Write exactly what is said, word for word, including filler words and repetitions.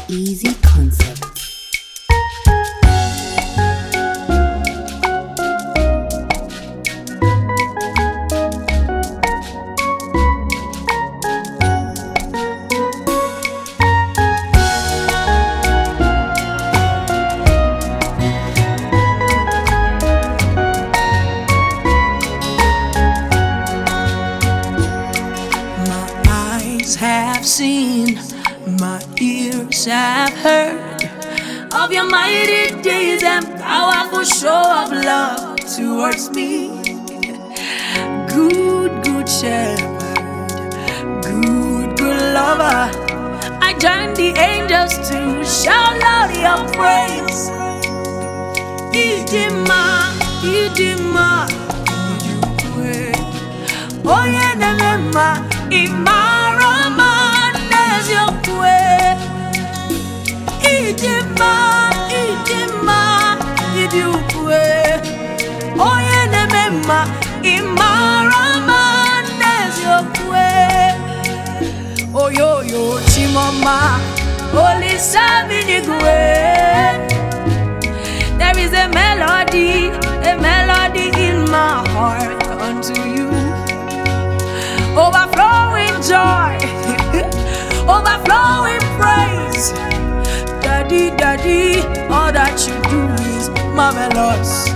Easy concept. Have seen, my ears have heard of your mighty deeds and powerful show of love towards me. Good, good shepherd, good, good lover, I join the angels to shout loud your praise. Idima, Idima, Idukwe, Oyenema, Imara. Idima, idima, idukwe. Oye nemema, imarama neziokwe. Oyo yo chimama, oli sabinigwe. There is a melody, a melody in my heart unto you. Overflowing joy, overflowing praise. Daddy, daddy, all that you do is marvelous.